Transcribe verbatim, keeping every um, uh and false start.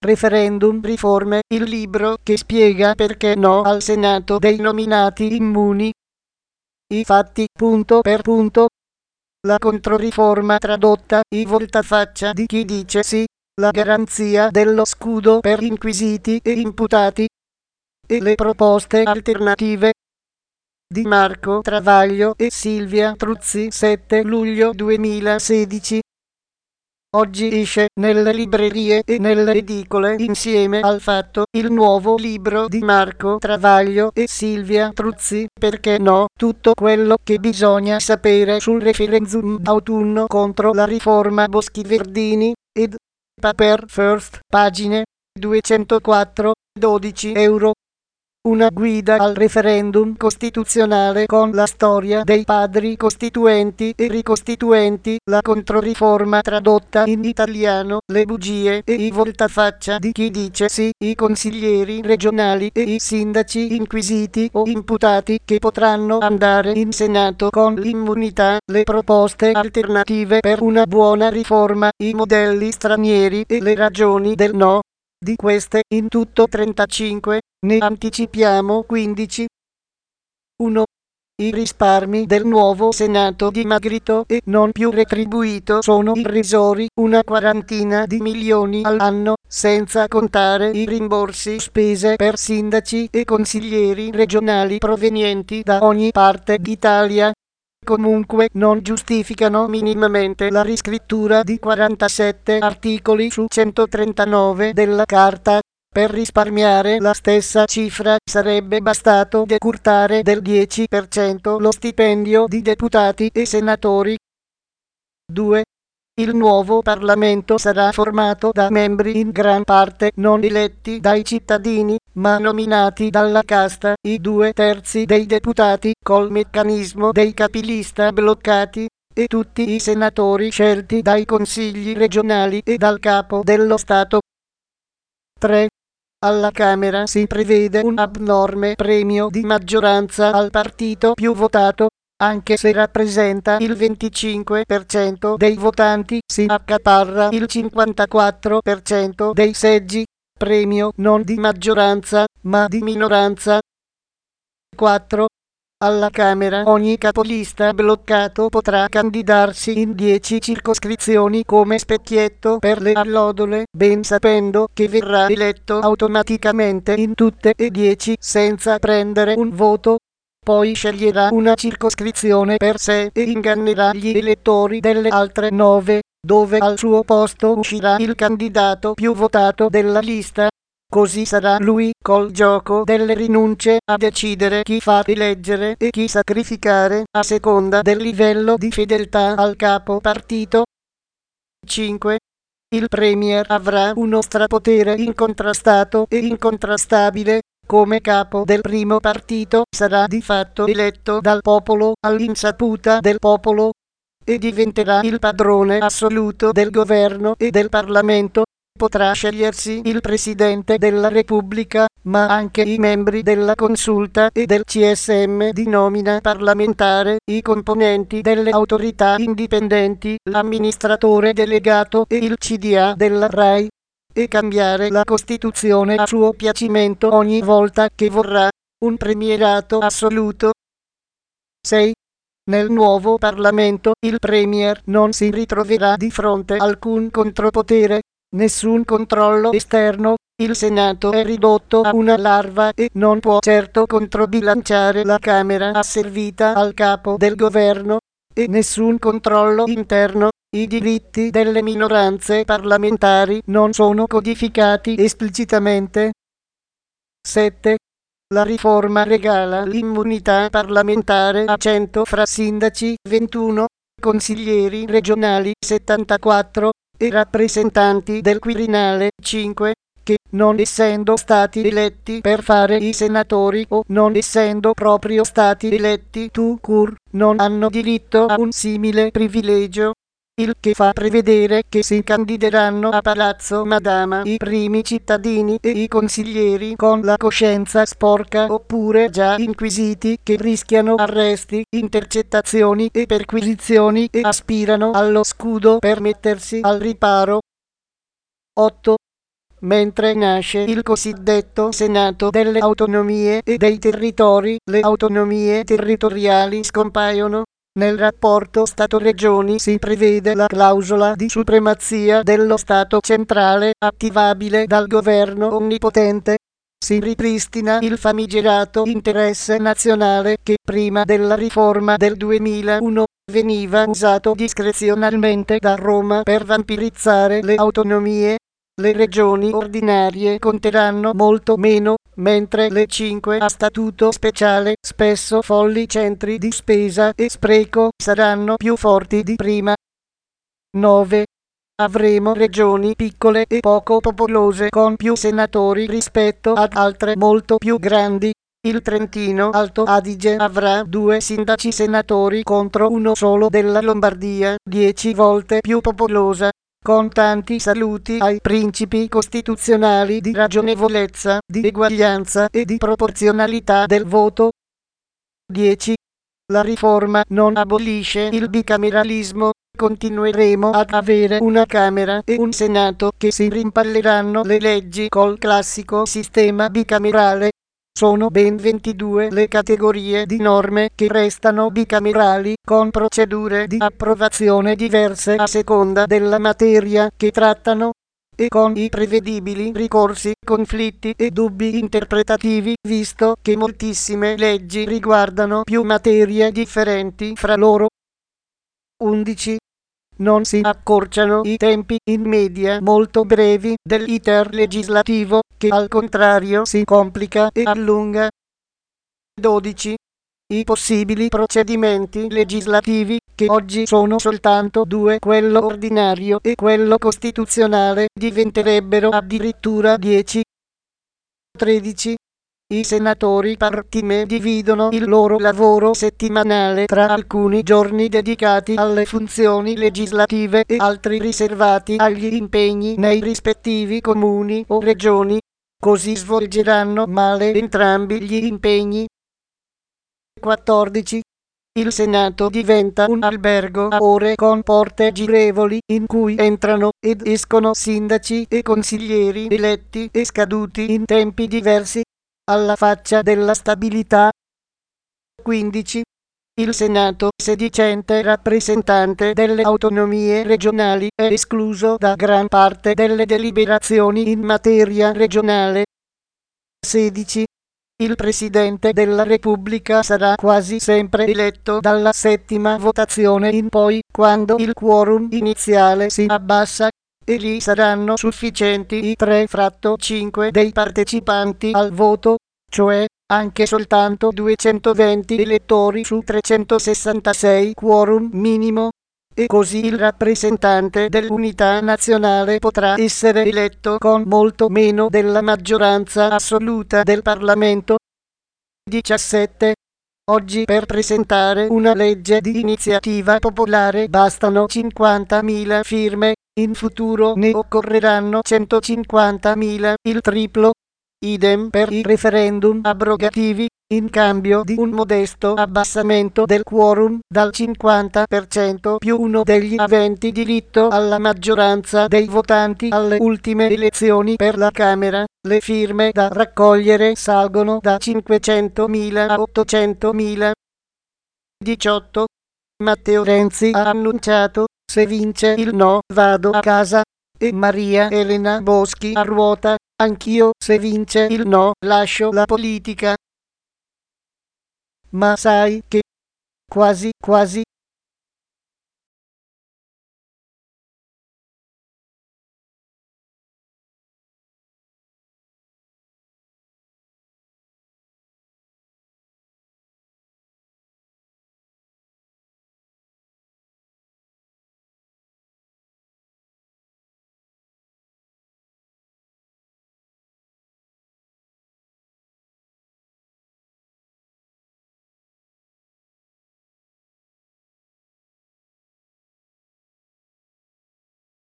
Referendum riforme, il libro che spiega perché no al Senato dei nominati immuni. I fatti punto per punto. La controriforma tradotta, i voltafaccia di chi dice sì, la garanzia dello scudo per inquisiti e imputati, e le proposte alternative di Marco Travaglio e Silvia Truzzi, sette luglio duemilasedici. Oggi esce nelle librerie e nelle edicole insieme al Fatto il nuovo libro di Marco Travaglio e Silvia Truzzi, perché no, tutto quello che bisogna sapere sul referendum d'autunno contro la riforma Boschi-Verdini, ed Paper First, pagine duecentoquattro, dodici euro. Una guida al referendum costituzionale con la storia dei padri costituenti e ricostituenti, la controriforma tradotta in italiano, le bugie e i voltafaccia di chi dice sì, i consiglieri regionali e i sindaci inquisiti o imputati che potranno andare in Senato con l'immunità, le proposte alternative per una buona riforma, i modelli stranieri e le ragioni del no. Di queste, in tutto trentacinque, ne anticipiamo quindici. uno. I risparmi del nuovo Senato dimagrito e non più retribuito sono irrisori, una quarantina di milioni all'anno, senza contare i rimborsi spese per sindaci e consiglieri regionali provenienti da ogni parte d'Italia. Comunque non giustificano minimamente la riscrittura di quarantasette articoli su centotrentanove della Carta. Per risparmiare la stessa cifra sarebbe bastato decurtare del dieci per cento lo stipendio di deputati e senatori. due. Il nuovo Parlamento sarà formato da membri in gran parte non eletti dai cittadini, ma nominati dalla casta, i due terzi dei deputati, col meccanismo dei capilista bloccati, e tutti i senatori scelti dai consigli regionali e dal capo dello Stato. tre. Alla Camera si prevede un abnorme premio di maggioranza al partito più votato, anche se rappresenta il venticinque per cento dei votanti, si accaparra il cinquantaquattro per cento dei seggi, premio non di maggioranza, ma di minoranza. quattro. Alla Camera ogni capolista bloccato potrà candidarsi in dieci circoscrizioni come specchietto per le allodole, ben sapendo che verrà eletto automaticamente in tutte e dieci senza prendere un voto. Poi sceglierà una circoscrizione per sé e ingannerà gli elettori delle altre nove, dove al suo posto uscirà il candidato più votato della lista. Così sarà lui, col gioco delle rinunce, a decidere chi far eleggere e chi sacrificare, a seconda del livello di fedeltà al capo partito. cinque. Il Premier avrà uno strapotere incontrastato e incontrastabile. Come capo del primo partito sarà di fatto eletto dal popolo, all'insaputa del popolo, e diventerà il padrone assoluto del governo e del Parlamento. Potrà scegliersi il Presidente della Repubblica, ma anche i membri della Consulta e del C S M di nomina parlamentare, i componenti delle autorità indipendenti, l'amministratore delegato e il C D A della RAI, e cambiare la Costituzione a suo piacimento ogni volta che vorrà, un premierato assoluto. sei. Nel nuovo Parlamento il Premier non si ritroverà di fronte a alcun contropotere, nessun controllo esterno, il Senato è ridotto a una larva e non può certo controbilanciare la Camera asservita al capo del governo, e nessun controllo interno. I diritti delle minoranze parlamentari non sono codificati esplicitamente. sette. La riforma regala l'immunità parlamentare a cento fra sindaci, ventuno, consiglieri regionali, settantaquattro, e rappresentanti del Quirinale, cinque, che, non essendo stati eletti per fare i senatori o non essendo proprio stati eletti tout court, non hanno diritto a un simile privilegio. Il che fa prevedere che si candideranno a Palazzo Madama i primi cittadini e i consiglieri con la coscienza sporca oppure già inquisiti che rischiano arresti, intercettazioni e perquisizioni e aspirano allo scudo per mettersi al riparo. otto. mentre nasce il cosiddetto Senato delle autonomie e dei territori, le autonomie territoriali scompaiono. Nel rapporto Stato-Regioni si prevede la clausola di supremazia dello Stato centrale, attivabile dal governo onnipotente. Si ripristina il famigerato interesse nazionale che prima della riforma del duemilauno veniva usato discrezionalmente da Roma per vampirizzare le autonomie. Le regioni ordinarie conteranno molto meno, mentre le cinque a statuto speciale, spesso folli centri di spesa e spreco, saranno più forti di prima. nove. Avremo regioni piccole e poco popolose con più senatori rispetto ad altre molto più grandi. Il Trentino Alto Adige avrà due sindaci senatori contro uno solo della Lombardia, dieci volte più popolosa, con tanti saluti ai principi costituzionali di ragionevolezza, di eguaglianza e di proporzionalità del voto. dieci. La riforma non abolisce il bicameralismo. Continueremo ad avere una Camera e un Senato che si rimpalleranno le leggi col classico sistema bicamerale. Sono ben ventidue le categorie di norme che restano bicamerali, con procedure di approvazione diverse a seconda della materia che trattano, e con i prevedibili ricorsi, conflitti e dubbi interpretativi, visto che moltissime leggi riguardano più materie differenti fra loro. undici. Non si accorciano i tempi in media molto brevi dell'iter legislativo, che al contrario si complica e allunga. dodici. I possibili procedimenti legislativi, che oggi sono soltanto due, quello ordinario e quello costituzionale, diventerebbero addirittura dieci. tredici. I senatori par time dividono il loro lavoro settimanale tra alcuni giorni dedicati alle funzioni legislative e altri riservati agli impegni nei rispettivi comuni o regioni. Così svolgeranno male entrambi gli impegni. quattordici. Il Senato diventa un albergo a ore con porte girevoli in cui entrano ed escono sindaci e consiglieri eletti e scaduti in tempi diversi, alla faccia della stabilità. quindici. Il Senato sedicente rappresentante delle autonomie regionali è escluso da gran parte delle deliberazioni in materia regionale. sedici. Il Presidente della Repubblica sarà quasi sempre eletto dalla settima votazione in poi, quando il quorum iniziale si abbassa, e lì saranno sufficienti i tre fratto cinque dei partecipanti al voto, cioè anche soltanto duecentoventi elettori su trecentosessantasei quorum minimo, e così il rappresentante dell'unità nazionale potrà essere eletto con molto meno della maggioranza assoluta del Parlamento. diciassette. Oggi per presentare una legge di iniziativa popolare bastano cinquantamila firme, in futuro ne occorreranno centocinquantamila, il triplo. Idem per i referendum abrogativi, in cambio di un modesto abbassamento del quorum dal cinquanta per cento più uno degli aventi diritto alla maggioranza dei votanti alle ultime elezioni per la Camera. Le firme da raccogliere salgono da cinquecentomila a ottocentomila. diciotto. Matteo Renzi ha annunciato: se vince il no vado a casa. E Maria Elena Boschi a ruota: anch'io se vince il no lascio la politica. Ma sai che quasi quasi